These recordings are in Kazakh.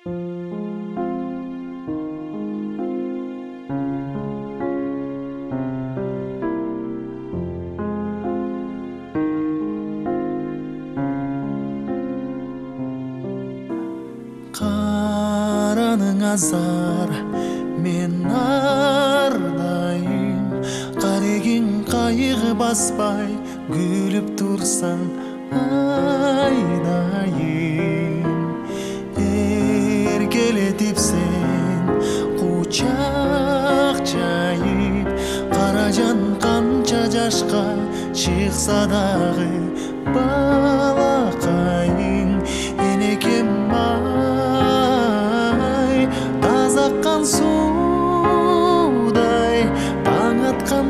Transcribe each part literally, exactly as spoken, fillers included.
Караның азар мен ардайым, қарегин қайғы баспай күліп тұрсаң айдайым. Еркелетіп сен құшақ жайып, қаражан қанша жашқа шықса дағы балақайың. Енекем ай, тазаққан судай, таң атқан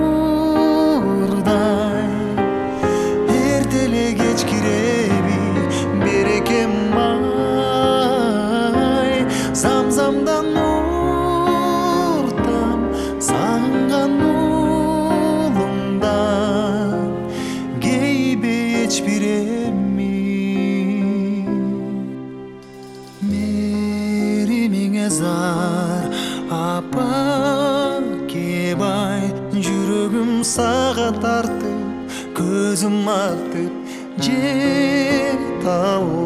нұрдай, ертеле кеч киреби берекем ай. Замзамдан нұртам сағынған ұлыңдан кейбе еч биремин. Меримиңе зар апа кебай, жүрөгүм сага тартып, көзүм артып жете албай.